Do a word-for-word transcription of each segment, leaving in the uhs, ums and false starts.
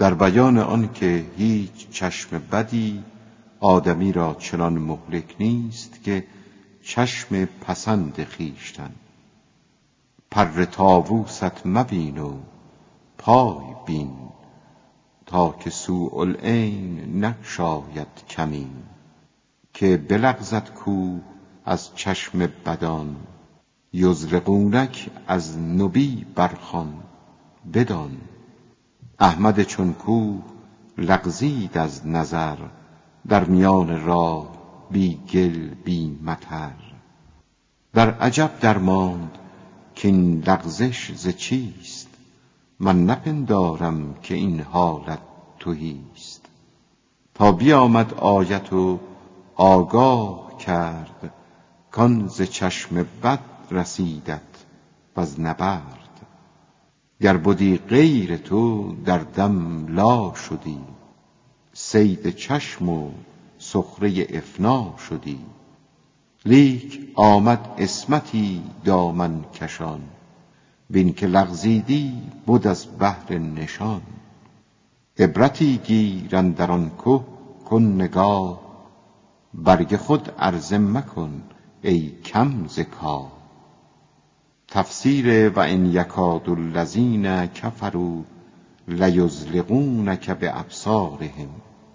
در بیان آن که هیچ چشم بدی آدمی را چنان مهلک نیست که چشم پسند خویشتن. پر طاووست مبین و پای بین، تا که سوء العین نگشاید کمین. که بلغزد کوه از چشم بدان، یزرقونک از نبی برخوان بدان. احمد چون کوه لغزید از نظر، در میان راه بی گل بی مطر. در عجب درماند که این لغزش ز چیست، من نپندارم که این حالت تهیست. تا بیامد آیت و آگاه کرد، کان ز چشم بد رسیدت وز نبرد. گر بدی غیر تو در دم لا شدی، صید چشم و سخره افنا شدی. لیک آمد عصمتی دامن کشان، بین که لغزیدی بد از بهر نشان. عبرتی گیر اندر آن که کن نگاه، برگ خود عرضه مکن ای کم ز کاه. تفسیر و ان یکاد الذین کفروا لیزلقونک بابصارهم.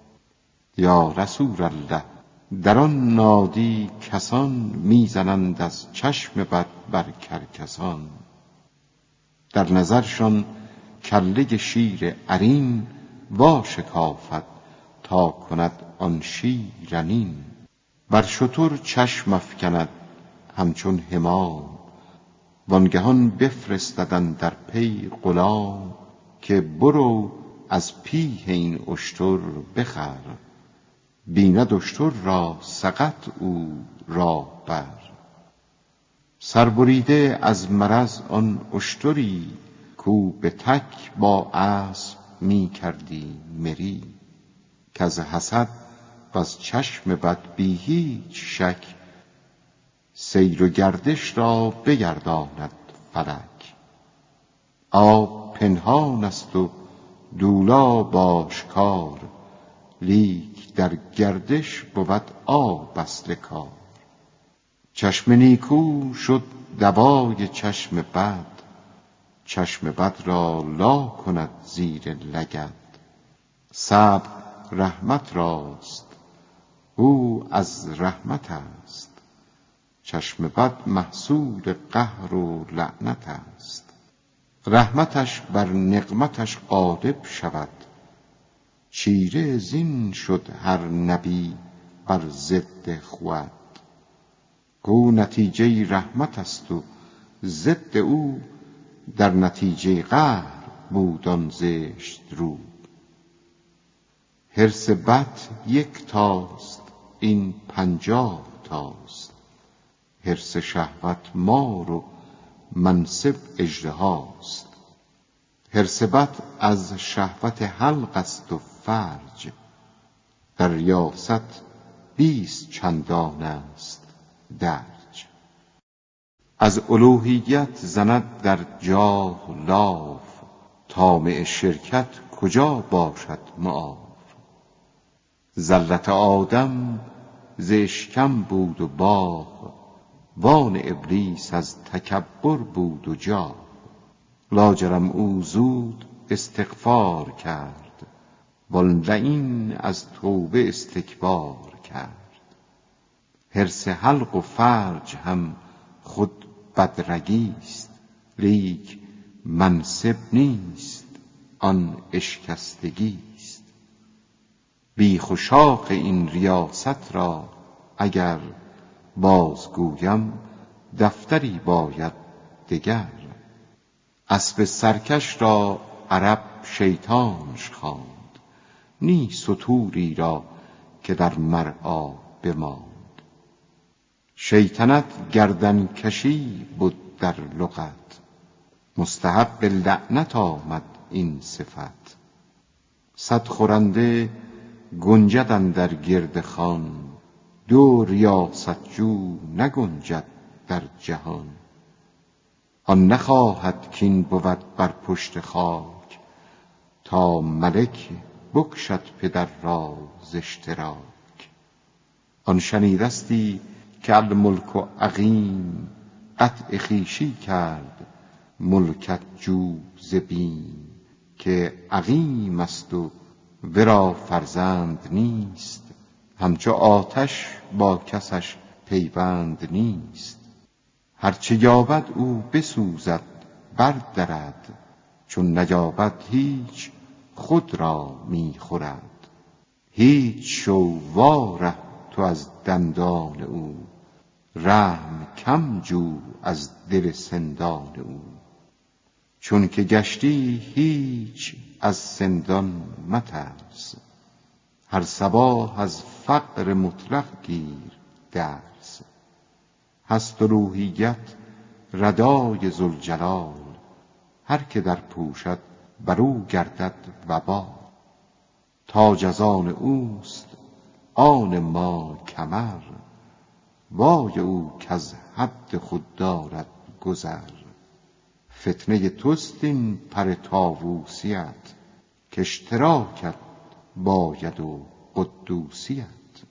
یا رسول الله، در آن نادی کسان میزنند از چشم بد بر کرکسان. در نظرشان کله شیر عرین وا شکافد، تا کند آن شیر رنین. بر شتر چشم افکند همچون حمام، وانگهان بفرستد اندر پی غلام. که برو از پیه این اشتر بخر، بیند اشتر را سقط او راه بر. سربریده از مرض آن اشتری، کو به تک با اسب می کردی مری. کز حسد وز چشم بد بی هیچ شک، سیر و گردش را بگرداند فلک. آب پنهان است و دولاب آشکار، لیک در گردش بود آب اصل کار. چشم نیکو شد دوای چشم بد، چشم بد را لا کند زیر لگد. صبر رحمت راست او از رحمت است، چشم بد محصول قهر و لعنت است. رحمتش بر نقمتش غالب شود، چیره زین شد هر نبی بر ضد خود. کو نتیجه رحمت است و ضد او، در نتیجه قهر بود آن زشت رو. حرص بد یک تاست این پنجاه تاست، حرص شهوت مار و منصب اژدهاست. حرص بد از شهوت حلق است و فرج، در ریاست بیست چندان است درج. از الوهیت زند در جاه لاف، طامع شرکت کجا باشد معاف. زلت آدم ز اشکم بود و باغ، وان ابلیس از تکبر بود و جاه. لاجرم او زود استغفار کرد، وان لعین از توبه استکبار کرد. حرص حلق و فرج هم خود بدرگیست، لیک منصب نیست آن اشکستگیست. بیخ و شاخ این ریاست را اگر بازگویم، دفتری باید دگر. اسب سرکش را عرب شیطانش خواند، نی ستوری را که در مرعا بماند. شیطنت گردن کشی بود در لغت، مستحب لعنت آمد این صفت. صد خورنده گنجد اندر گرد خوان، دو ریاست جو نگنجد در جهان. آن نخواهد کین بود بر پشت خاک، تا ملک بکشد پدر را ز اشتراک. آن شنیدستی که الملک و عقیم قطع خویشی کرد ملکت جو ز بیم. که عقیم است و ورا فرزند نیست همچو آتش با کسش پیوند نیست. هرچه یابد او بسوزد بردرد چون نیابد هیچ خود را می خورد. هیچ شو واره تو از دندان او رحم کم جو از دل سندان او. چون که گشتی هیچ از سندان مترس هر صباح از فقر مطلق گیر درس. هست و روحیت ردای ذوالجلال هر که در پوشد برو گردد وبال. تاج از آن اوست آن ما کمر وای او کز حد خود دارد گذر. فتنه توست این پر طاووسیت که اشتراکت باید و قدوسیت.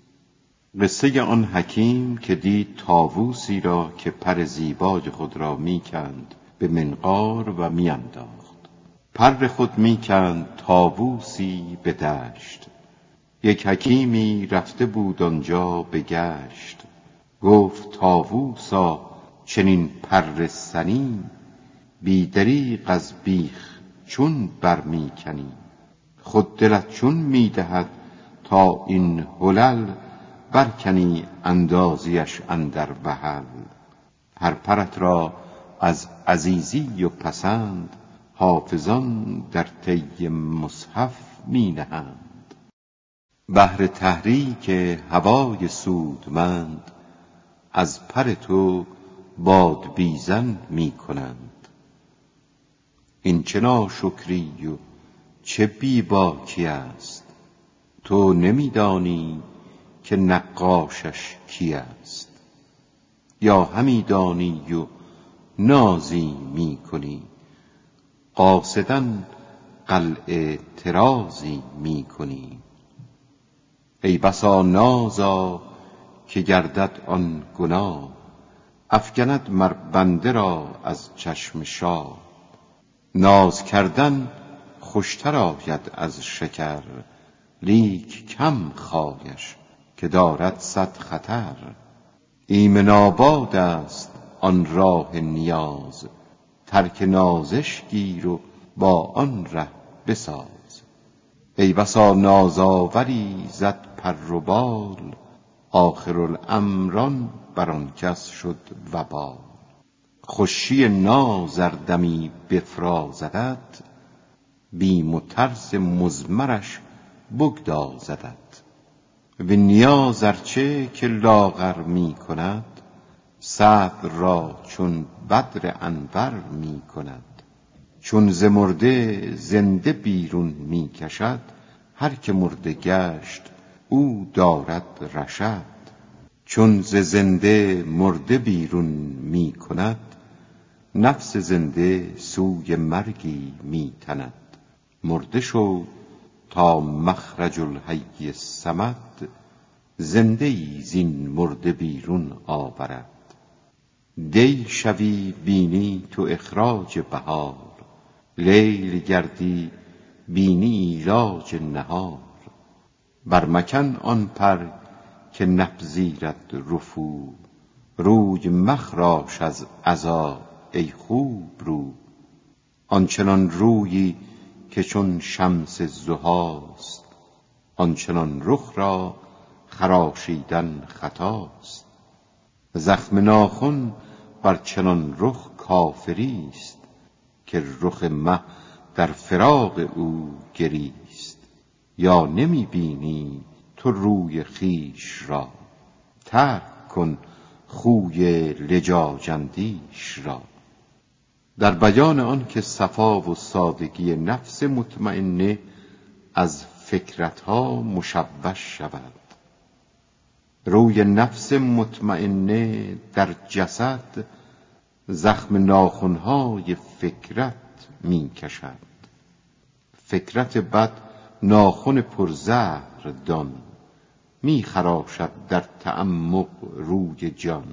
قصه آن حکیم که دید طاووسی را که پر زیبای خود را میکند به منقار و میانداخت. پر خود میکند طاووسی به دشت. یک حکیمی رفته بود آنجا به گشت. گفت طاووسا چنین پر سنی بی دریغ از بیخ چون برمی کنی. خود دلت چون میدهد تا این حلل برکنی اندازیش اندر وحل. هر پرت را از عزیزی و پسند حافظان در طی مصحف می نهند. بهر تحریک هوای سودمند از پر تو بادبیزن می کنند. این چه ناشکری و چه بیباکی است تو نمیدانی که نقاشش کی است. یا همی دانی و نازی می کنی قاصداً قلع طرازی می کنی. ای بسا نازا که گردد آن گناه افگند مر بنده را از چشم شاه. ناز کردن خوشتر آید از شکر لیک کم خایش که دارد صد خطر. ایمن آباد است آن راه نیاز ترک نازش گیر و با آن ره بساز. ای بسا نازآوری زد پر و بال آخرالامران بر آن کس شد وبال. خوشی ناز ار دمی بفرازدت بیم و ترس مضمرش بگدازدت. و نیاز ارچه که لاغر می کند صبر را چون بدر انور می کند. چون ز مرده زنده بیرون می کشد هر که مرده گشت او دارد رشد. چون ز زنده مرده بیرون می کند نفس زنده سوی مرگی می تند. مرده شو تا مخرج الحی الصمد زنده ای زین مرده بیرون آورد. دی شوی بینی تو اخراج بهار لیل گردی بینی ایلاج نهار. برمکن آن پر که نپذیرد رفو روی مخراش از عزا ای خوب رو. آنچنان رویی که چون شمس ضحاست آنچنان رخ را خراشیدن خطاست. زخم ناخن بر چنان رخ کافری است که رخ مه در فراق او گریست. یا نمی بینی تو روی خویش را ترک کن خوی لجاجاندیش را. در بیان آن که صفا و سادگی نفس مطمئنه از فکرتها مشوش شود. روی نفس مطمئنه در جسد زخم ناخنهای فکرت می کشد. فکرت بد ناخن پرزهر دان، می خراشد در تعمق روی جان.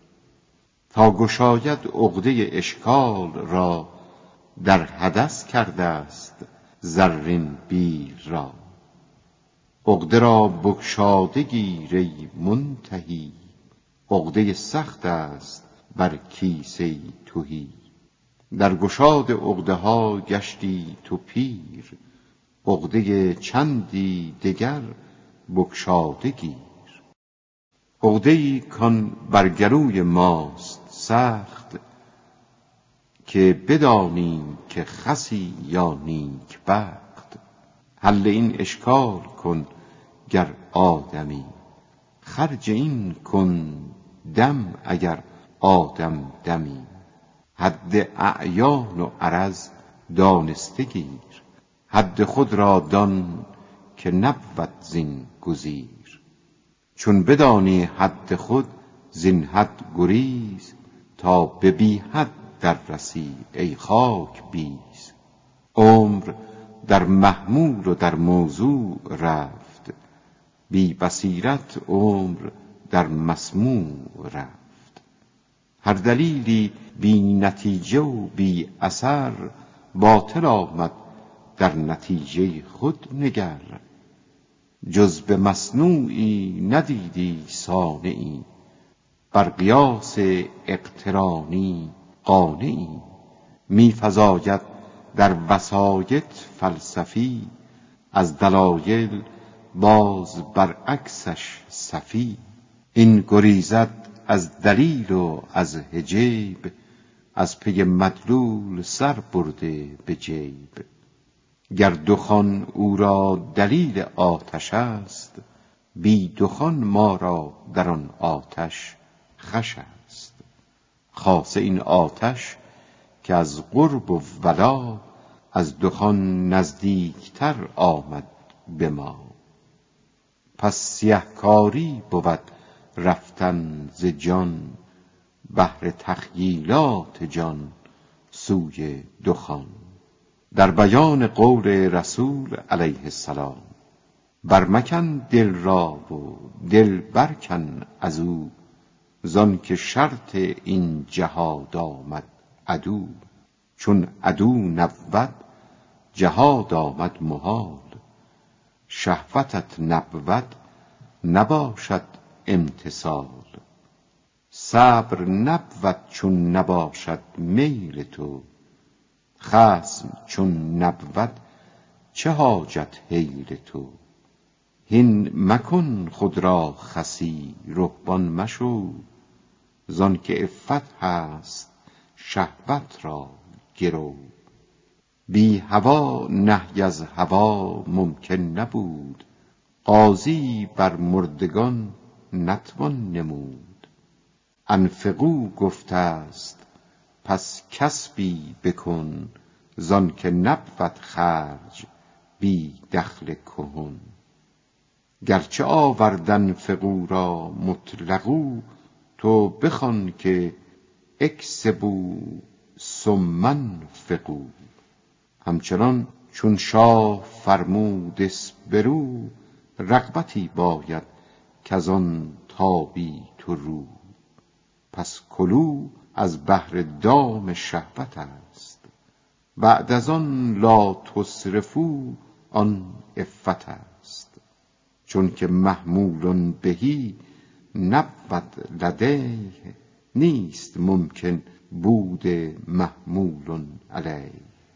تا گشاید عقده اشکال را، در حدث کرده است زرین بیل را. عقده را بگشاده گیر ای منتهی، عقده سخت است بر کیسه تهی. در گشاد عقده ها گشتی تو پیر، عقده چندی دگر بگشاده گیر. عقده‌ای کان بر گلوی ماست سخت، که بدانیم که خسی یا نیک بخت. حل این اشکال کن گر آدمی، خرج این کن دم اگر آدم دمی. حد اعیان و عرض دانسته گیر، حد خود را دان که نبود زین گزیر. چون بدانی حد خود زین حد گریز، تا به بی حد در رسی ای خاک بیز. عمر در محمول و در موضوع رفت، بی بصیرت عمر در مسموع رفت. هر دلیلی بی نتیجه و بی اثر، باطل آمد در نتیجه خود نگر. جز به مصنوعی ندیدی صانعی، بر قیاس اقترانی قانعی. می فزاید در وسایط فلسفی، از دلایل باز برعکسش سفی. این گریزد از دلیل و از حجیب، از پی مدلول سر برده به جیب. گر دخان او را دلیل آتش است، بی دخان ما را در آن آتش خوش است. خاصه این آتش که از قرب و ولا، از دخان نزدیکتر آمد به ما. پس سیهکاری بود رفتن ز جان، بهر تخییلات جان سوی دخان. در بیان قول رسول علیه السلام، برمکن دل را و دل برکن از او، زان که شرط این جهاد آمد عدو. چون عدو نبود جهاد آمد محال، شهوتت نبود نباشد امتثال. صبر نبود چون نباشد میل تو، خصم چون نبود چه حاجت حیل تو. هین مکن خود را خسی رهبان مشو، زان که عفت هست شهوت را گرو. بی هوا نهی از هوا ممکن نبود، غازی بر مردگان نتوان نمود. انفقوا گفته است پس کسبی بکن، زان که نبود خرج بی دخل کهن. گرچه آورد انفقوا را مطلقو، تو بخوان که اکسبوا ثم انفقوا. همچنان چون شاه فرمود اصبروا، رغبتی باید کز آن تابی تو رو. پس کلوا از بهر دام شهوت است، بعد از آن لا تسرفوا آن عفت است. چون که محمول بهی نبود لدیه، نیست ممکن بود محمول علیه.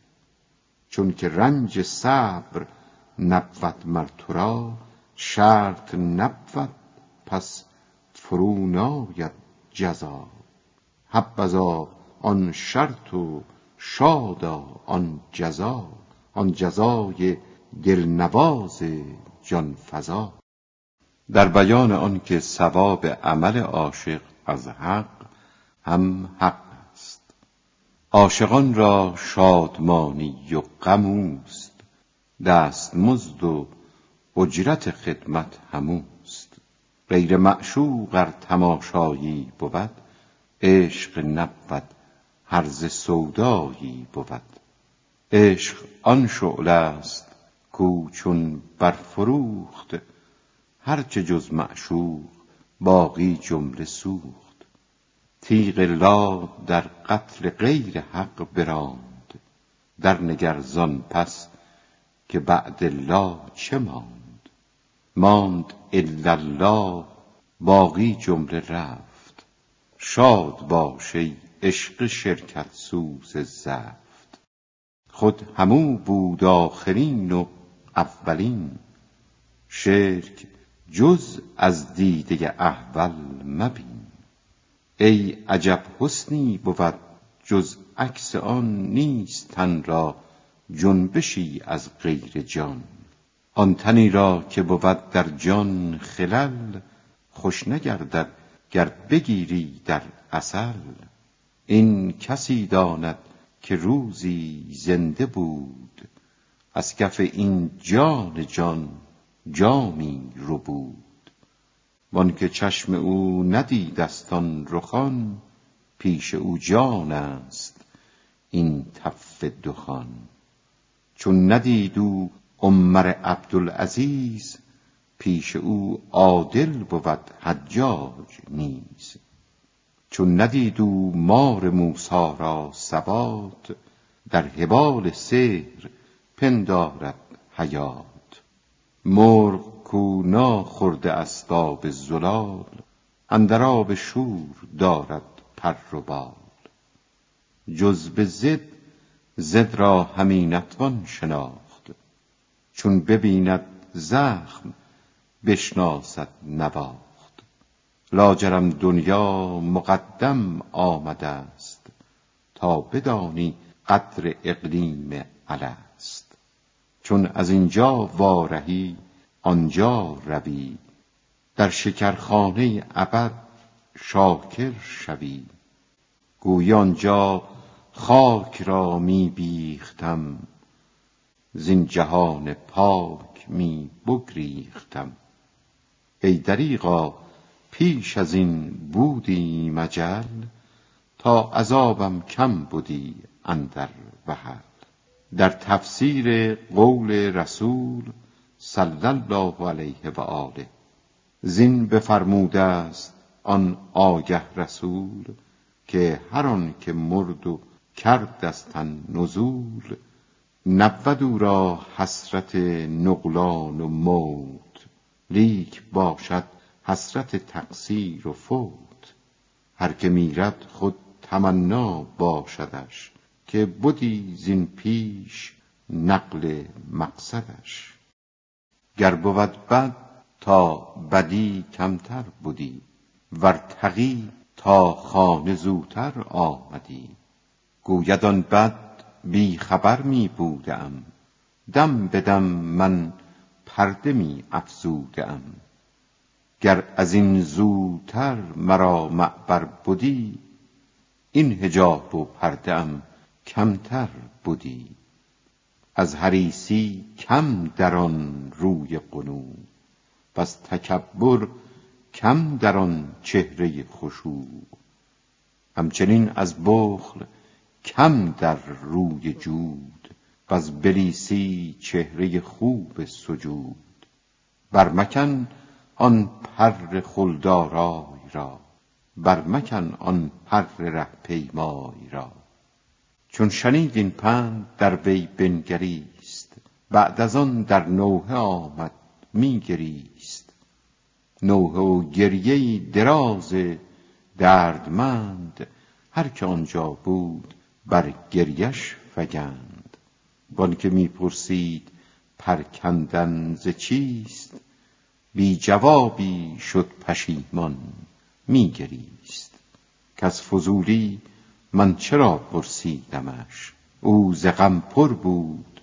چون که رنج صبر نبود مر تو را، شرط نبود پس فرو ناید جزا. حبذا آن شرط و شادا آن جزا، آن جزای دلنواز جان فزا. در بیان آن که ثواب عمل عاشق از حق هم حق است. عاشقان را شادمانی و غم اوست، دستمزد و اجرت خدمت هموست. غیر معشوق ار تماشایی بود، عشق نبود هرزه سودایی بود. عشق آن شعله است کو چون برفروخت، هرچه جز معشوق باقی جمله سوخت. تیغ لا در قتل غیر حق براند، در نگر زان پس که بعد لا چه ماند. ماند الا الله، باقی جمله رفت. شاد باش ای عشق شرکت سوز زفت. خود همو بود آخرین و اولین، شرک جز از دیده احول مبین. ای عجب حسنی بود جز عکس آن، نیست تن را جنبشی از غیر جان. آن تنی را که بود در جان خلل، خوش نگردد گر بگیری در عسل. این کسی داند که روزی زنده بود، از کف این جان جان جامی ربود. وانکه چشم او ندیدست آن رخان، پیش او جان است این تف دخان. چون ندید او عمر عبدالعزیز، پیش او عادل بود حجاج نیز. چون ندید او مار موسی را ثبات، در حبال سحر پندارد حیات. مرغ کو ناخورده اسباب زلال، اندر آب شور دارد پر و بال. جز به ضد ضد را همی نتوان شناخت، چون ببیند زخم بشناسد نواخت. لاجرم دنیا مقدم آمده است، تا بدانی قدر اقلیم الست. چون از اینجا وارهی آنجا روی، در شکرخانه ابد شاکر شوی. گویی آنجا خاک را می بیختم، زین جهان پاک می بگریختم. ای دریغا پیش از این بودی مجل، تا عذابم کم بودی اندر وحل. در تفسیر قول رسول صلی الله علیه و آله، زین بفرموده است آن آگه رسول، که هر آن که مرد و کرد از تن نزول، نبود او را حسرت نقلان و موت، لیک باشد حسرت تقصیر و فوت. هر که میرد خود تمنا باشدش، که بودی زین پیش نقل مقصدش. گر بود بد تا بدی کمتر بودی، ور تقی تا خانه زوتر آمدی. گوید آن بد بی خبر می بودم، دم به دم من پرده می افزودم. گر از این زودتر مرا معبر بودی، این حجاب و پرده ام کمتر بودی. از حریصی کم در آن روی قنوع، پس تکبر کم در آن چهره خشوع. همچنین از بخل کم در روی جود، پس بلیسی چهره خوب سجود. برمکن آن پر خلدارای را، برمکن آن پر ره پیمای را. چون شنید این پند در وی بنگریست، بعد از آن در نوحه آمد می گریست. نوحه و گریه دراز دردمند، هر که آنجا بود بر گریش فگند. وان که می پرسید پرکندن ز چیست، بی جوابی شد پشیمان می گریست. کز فضولی من چرا پرسیدمش، او ز غم پر بود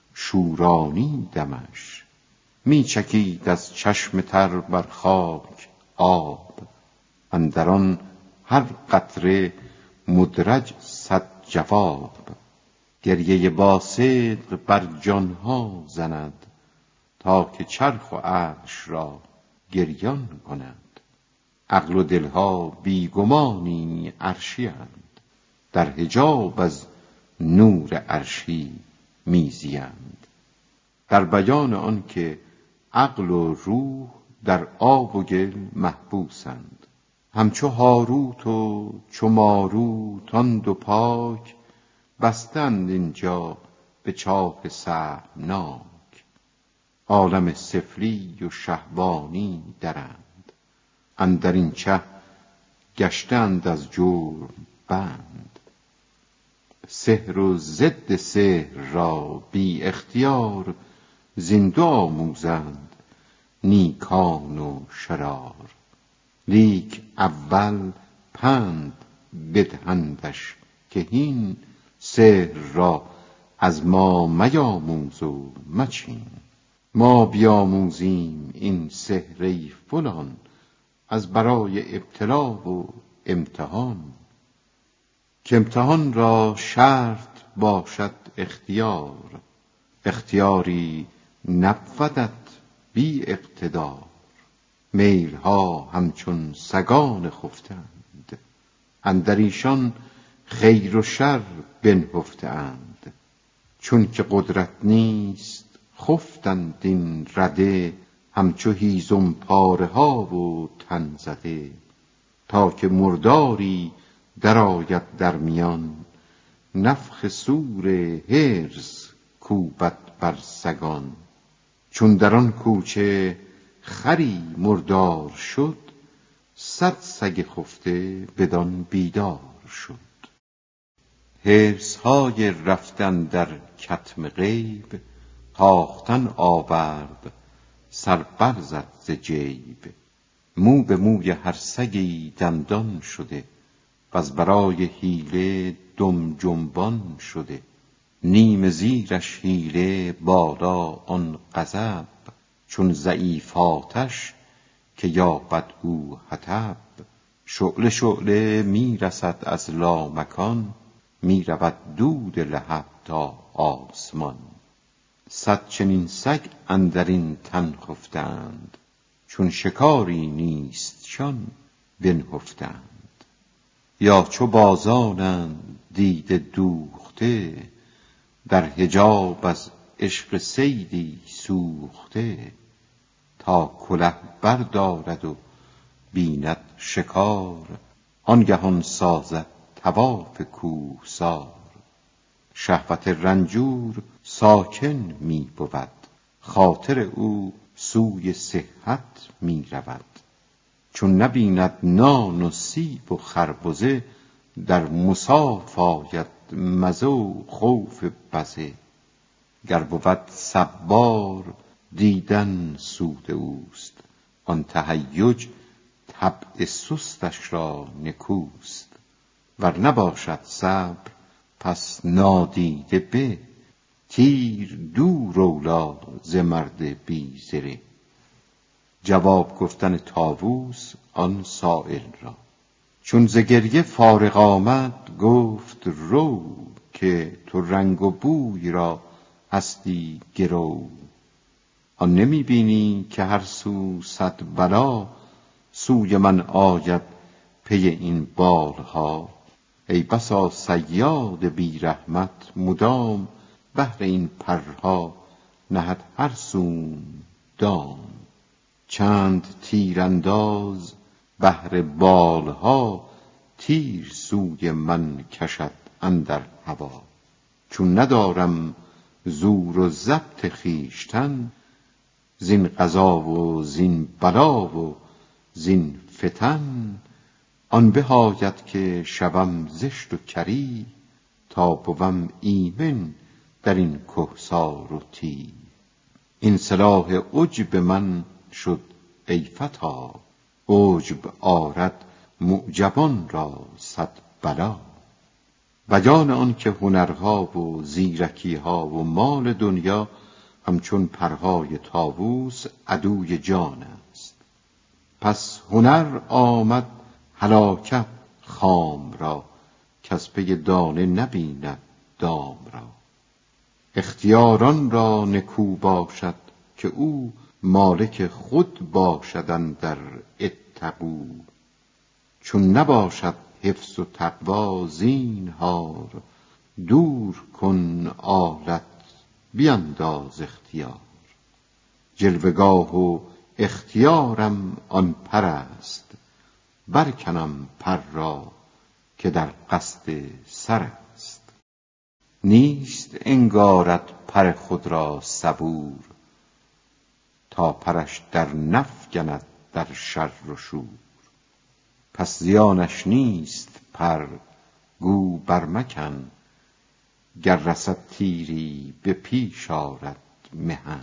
شورانیدمش. می چکید از چشم تر بر خاک آب، اندران هر قطره مدرج صد جواب. گریه با صدق بر جانها زند، تا که چرخ و عرش را گریان کند. عقل و دلها بی گمانی عرشی اند، در حجاب از نور عرشی میزیند. در بیان آن که عقل و روح در آب و گل محبوسند، همچو هاروت و چو ماروت آن دو پاک، بستند اینجا به چاه سهمناک. عالم سفلی و شهوانی درند، اندر این چه گشتند از جرم بند. سحر و ضد سحر را بی اختیار، زین دو آموزند نیکان و شرار. لیک اول پند بدهندش که هین، سحر را از ما میاموز و مچین. ما بیاموزیم این سحر ای فلان، از برای ابتلا و امتحان. که امتحان را شرط باشد اختیار، اختیاری نبودت بی اقتدار. میل ها همچون سگان خفتند، اندر ایشان خیر و شر بنهفته اند. چون که قدرت نیست خفتند این رده، همچو هیزم پاره ها و تن زده. تا که مرداری در آید در میان، نفخ صور حرص کوبد بر سگان. چون در آن کوچه خری مردار شد، صد سگ خفته بدان بیدار شد. حرص های رفتن در کتم غیب، تاختن آورد سر برزد ز جیب. مو به موی هر سگی دندان شده، وز برای حیله دم جنبان شده. نیم زیرش حیله بالا آن غضب، چون ضعیف آتش که یابد او حطب. شعله شعله می رسد از لامکان، می رود دود لهب تا آسمان. صد چنین سگ اندر این تن خفتند، چون شکاری نیستشان بنهفتند. یا چو بازانند دیده دوخته، در حجاب از عشق صیدی سوخته. تا کله بردارد و بیند شکار، آنگهان سازد طواف کوهسار. شهوت رنجور ساکن می بود، خاطر او سوی صحت می رود. چون نبیند نان و سیب و خربزه، در مصاف آید مزه و خوف بزه. گر بود صبار دیدن سود اوست، آن تهیج طبع سستش را نکوست. ور نباشد صبر پس نادیده به، تیر دور اولی ز مرد بی زره. جواب گفتن طاووس آن سایل را، چون ز گریه فارغ آمد گفت رو. که تو رنگ و بوی را هستی گرو. آن نمی بینی که هر سو صد بلا، سوی من آید پی این بالها. ای بسا صیاد بی رحمت مدام، بهر این پرها نهد هر سوم دام. چند تیرانداز بهر بالها، تیر سوی من کشد اندر هوا. چون ندارم زور و ضبط خویشتن، زین قضا و زین بلا و زین فتن. آن به آید که شوم زشت و کری، تا بوم ایمن در این کهسار و تی. این سلاح عجب من شد ای فتی، عجب آرد معجبان را صد بلا. بیان آن که هنرها و زیرکیها و مال دنیا، همچون پرهای طاووس عدوی جان است. پس هنر آمد هلاکت خام را، کز پی دانه نبیند دام را. اختیاران را نکو باشد که او، مالک خود باشد اندر اتقوا. چون نباشد حفظ و تقوا زینهار، دور کن آلت بینداز اختیار. جلوگاه و اختیارم آن پر است، برکنم پر را که در قصد سر است. نیست انگارت پر خود را صبور، تا پرش در نفگند در شر و شور. پس زیانش نیست پر گو برمکن، گر رسد تیری به پیش آرد محن.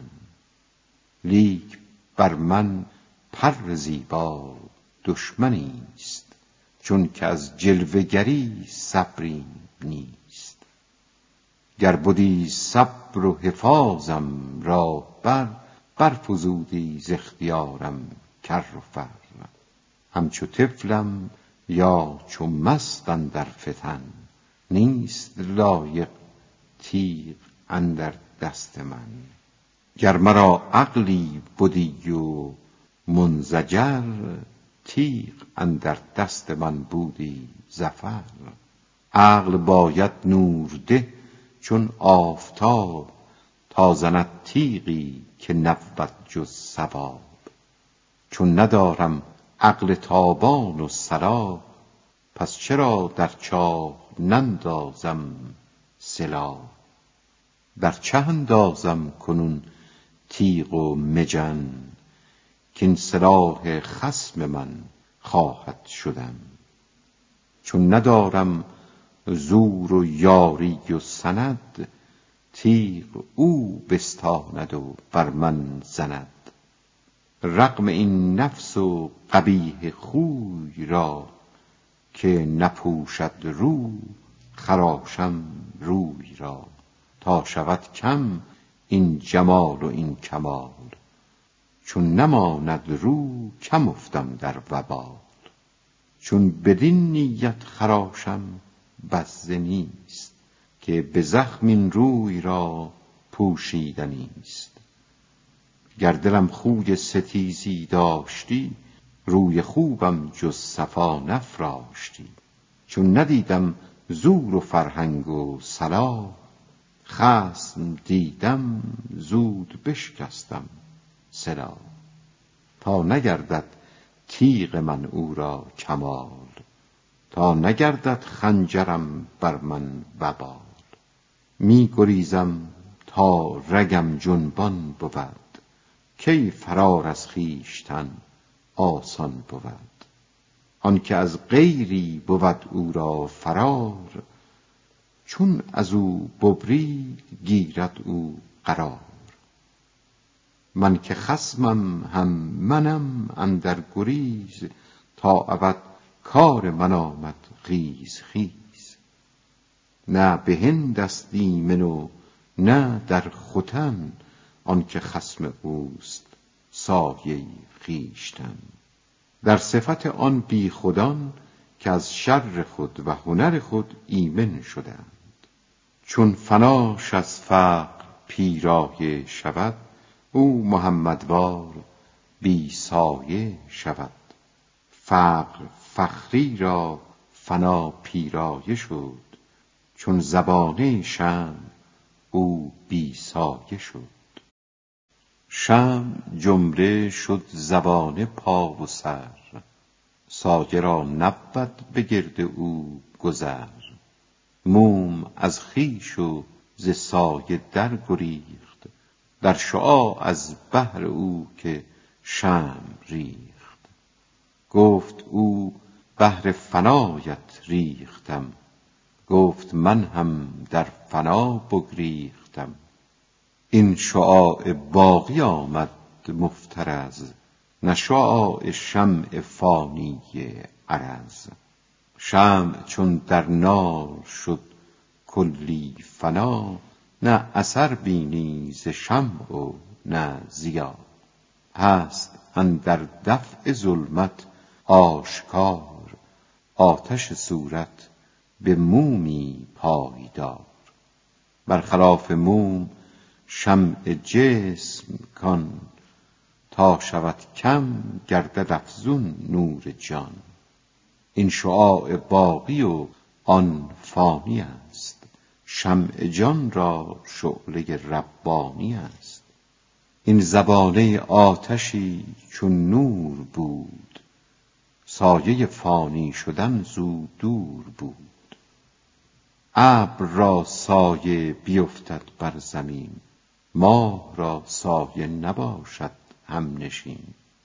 لیک بر من پر زیبا دشمنی است، چون که از جلوه گری صبری نیست. گر بدی صبر و حفاظم را بر، برفزودی ز اختیارم کر و فر. همچو طفلم یا چو مست اندر فتن، نیست لایق تیغ اندر دست من. گر مرا عقلی بدی و منزجر، تیغ اندر دست من بودی ظفر. عقل باید نورده چون آفتاب، تا زند تیغی که نبود جز ثواب. چون ندارم عقل تابان و سلاح، پس چرا در چاه نندازم سلاح. در چه اندازم کنون تیغ و مجن، کین سلاح خصم من خواهد شدن. چون ندارم زور و یاری و سند، تیغ او بستاند و بر من زند. رغم این نفس و قبیح خوی را، که نپوشد رو خراشم روی را. تا شود کم این جمال و این کمال، چون نماند رو کم افتم در وبال. چون بدین نیت خراشم بس نیست، که به زخم این روی را پوشیدنی است. گر دلم خوی ستیزی داشتی، روی خوبم جز صفا نفراشتی. چون ندیدم زور و فرهنگ و صلاح، خصم دیدم زود بشکستم سلاح. تا نگردد تیغ من او را کمال، تا نگردد خنجرم بر من وبال. می گریزم تا رگم جنبان بود، کی فرار از خویشتن آسان بود. آن که از غیری بود او را فرار، چون از او ببرید گیرد او قرار. من که خصمم هم منم اندر گریز، تا ابد کار من آمد خیز خیز. نه به هند است ایمن و نه در ختن، آن که خصم اوست سایه خویشتن. در صفت آن بی خودان که از شر خود و هنر خود ایمن شدند. چون فناش از فقر پیرایه شود، او محمدوار بی سایه شود. فقر فخری را فنا پیرایه شد، چون زبانه شمع او بی سایه شد. شمع جمله شد زبانه پا و سر، سایه را نبود به گرد او گذر. موم از خویش و ز سایه در گریخت، در شعاع از بحر او که شمع ریخت. گفت او بحر فنایت ریختم، گفت من هم در فنا بگریختم. این شعاع باقی آمد مفترض، نه شعاع شمع فانی عرض. شمع چون در نار شد کلی فنا، نه اثر بینی ز شمع و نه ضیا. هست اندر دفع ظلمت آشکار، آتش صورت به مومی پایدار. برخلاف موم شمع جسم کان، تا شود کم گردد افزون نور جان. این شعاع باقی و آن فانی است، شمع جان را شعله ربانی است. این زبانه آتشی چون نور بود، سایه فانی شدن زو دور بود. ابر را سایه بیفتد بر زمین، ماه را سایه نباشد همنشین.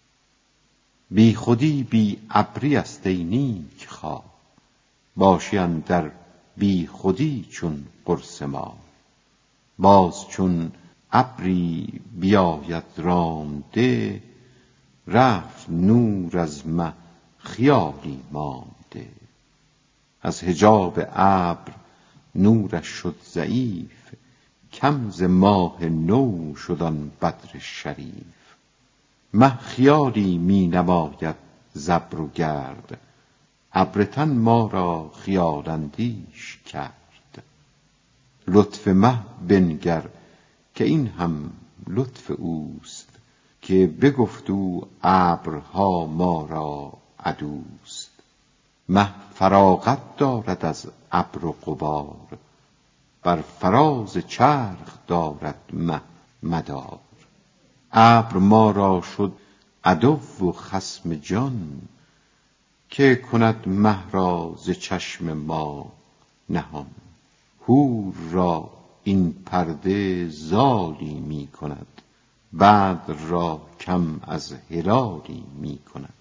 بی خودی بی ابری است ای نیک خواه، باشی اندر بی خودی چون قرص ماه. باز چون ابری بیاید رامده، رفت نور از مه خیالی مانده. از حجاب ابر نورش شد ضعیف، کم ز ماه نو شد آن بدر شریف. مه خیالی می نماید ز ابر و گرد، ابر تن ما را خیال اندیش کرد. لطف مه بنگر که این هم لطف اوست، که بگفت او ابرها ما را عدوست. مه فراغت دارد از ابر و غبار، بر فراز چرخ دارد مه مدار. ابر ما را شد عدو و خصم جان، که کند مه را ز چشم ما نهان. حور را این پرده زالی می کند، بدر را کم از هلالی می کند.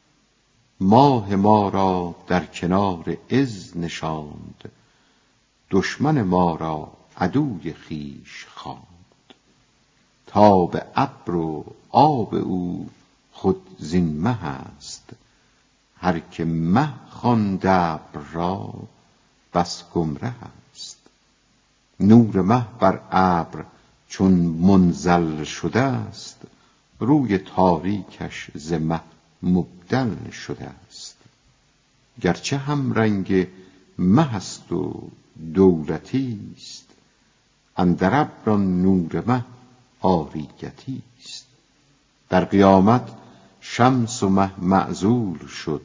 ماه ما را در کنار عز نشاند، دشمن ما را عدوی خویش خواند. تاب ابر و آب او خود زین مه است، هر که مه خواند ابر را بس گمره است. نور مه بر ابر چون منزل شده است، روی تاریکش ز مه مبدل شده است. گرچه هم رنگ مه است و دولتی است، اندر ابر آن نور مه عاریتی است. در قیامت شمس و مه معزول شد،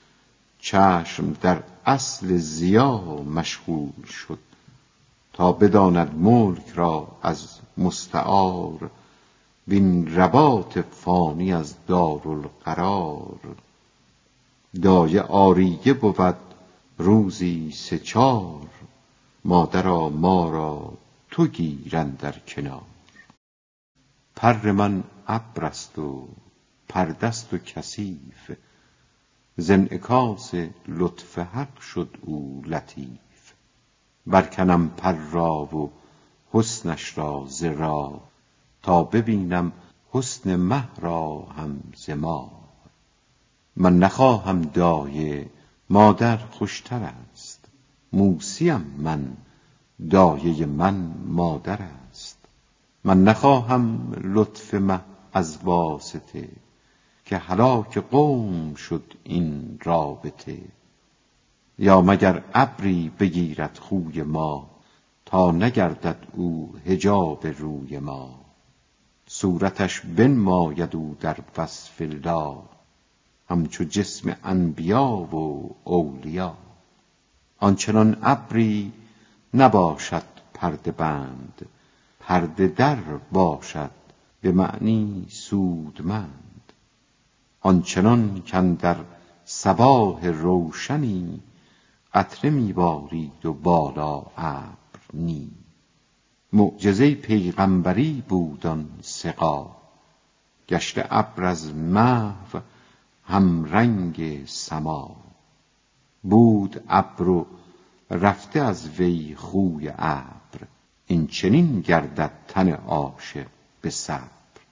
چشم در اصل ضیا مشغول شد. تا بداند ملک را از مستعار، وین رباط فانی از دارالقرار. دایه عاریه بود روزی سه چار، مادرا ما را تو گیر اندر کنار. پر من ابر است و پرده است و کثیف، ز انعکاس لطف حق شد او لطیف. برکنم پر را و حسنش را ز راه، تا ببینم حسن مه را هم ز ماه. من نخواهم دایه، مادر خوشتر است. موسیم من، دایه من مادر است. من نخواهم لطف مه از واسطه، که هلاک قوم شد این رابطه. یا مگر ابری بگیرد خوی ما، تا نگردد او حجاب روی ما. صورتش بنماید او در وصف الله، همچو جسم انبیا و اولیا. آنچنان ابری نباشد پرده بند، پرده در باشد به معنی سودمند. آنچنان کاندر صباح روشنی، قطره می بارید و بالا ابر نی. معجزه پیغمبری بود آن سقا، گشته ابر از محو هم رنگ سما. بود ابر و رفته از وی خوی ابر، این چنین گردد تن عاشق به صبر.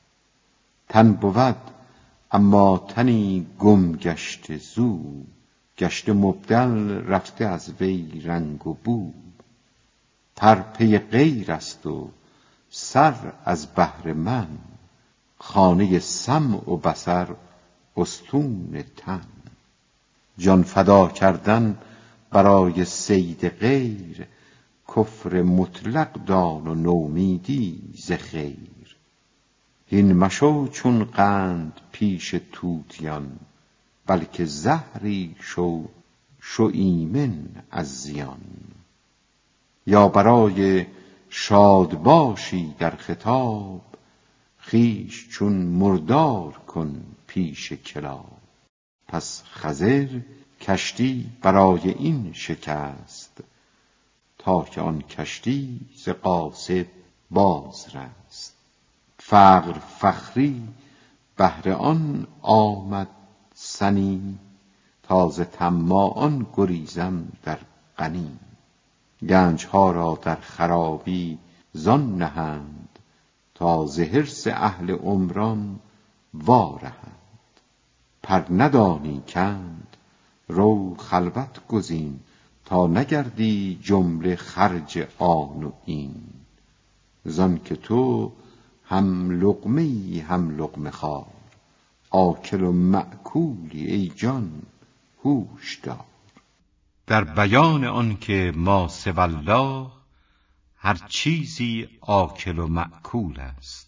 تن بود اما تنی گم گشته زو، گشته مبدل رفته از وی رنگ و بو. پر پی غیر است و سر از بهر من، خانه سمع و بصر استون تن. جان فدا کردن برای صید غیر، کفر مطلق دان و نومیدی ز خیر. هین مشو چون قند پیش طوطیان، بلکه زهری شو شو ایمن از زیان. یا برای شاد باشی در خطاب، خویش چون مردار کن پیش کلاب. پس خضر کشتی برای این شکست، تا که آن کشتی ز قاصد باز رست. فقر فخری بهر آن آمد سنی، تا ز طماعان گریزم در غنی. گنج ها را در خرابی زان نهند، تا ز حرص اهل عمران وارهند. پر ندانی کند رو خلوت گزین، تا نگردی جمله خرج آن و این. زان که تو هم لقمه ای هم لقمه خوار، آکل و مأکولی ای جان هوش دار. در بیان آن که ما سوی الله، هر چیزی آکل و مأکول است.